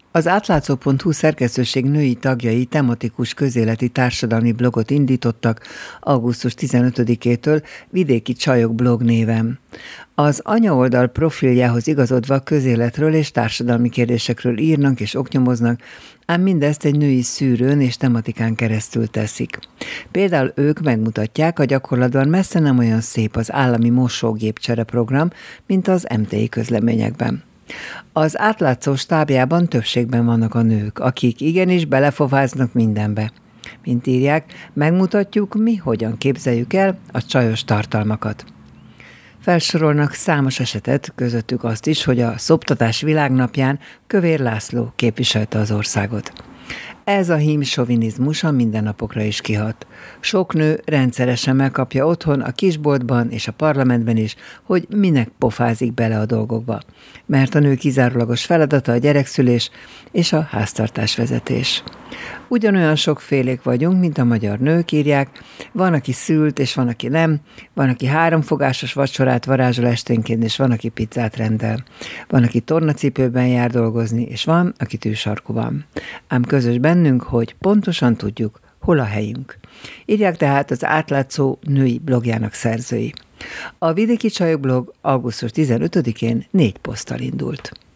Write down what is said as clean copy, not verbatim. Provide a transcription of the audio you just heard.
Az átlátszó.hu szerkesztőség női tagjai tematikus közéleti társadalmi blogot indítottak augusztus 15-től Vidéki Csajok blog néven. Az anyaoldal profiljához igazodva közéletről és társadalmi kérdésekről írnak és oknyomoznak, ám mindezt egy női szűrőn és tematikán keresztül teszik. Például ők megmutatják, a gyakorlatban messze nem olyan szép az állami mosógépcsere program, mint az MTI közleményekben. Az átlátszó stábjában többségben vannak a nők, akik igenis belefováznak mindenbe. Mint írják, megmutatjuk, mi hogyan képzeljük el a csajos tartalmakat. Felsorolnak számos esetet, közöttük azt is, hogy a Szoptatás világnapján Kövér László képviselte az országot. Ez a hímsovinizmus a mindennapokra is kihat. Sok nő rendszeresen megkapja otthon, a kisboltban és a parlamentben is, hogy minek pofázik bele a dolgokba. Mert a nő kizárólagos feladata a gyerekszülés és a háztartásvezetés. Ugyanolyan sokfélék vagyunk, mint a magyar nők, írják. Van, aki szült, és van, aki nem. Van, aki 3 fogásos vacsorát varázsol esténként, és van, aki pizzát rendel. Van, aki tornacipőben jár dolgozni, és van, aki tűsarkuban. Ám közös bennünk, hogy pontosan tudjuk, hol a helyünk. Írják tehát az átlátszó női blogjának szerzői. A Vidéki Csajok blog augusztus 15-én 4 poszttal indult.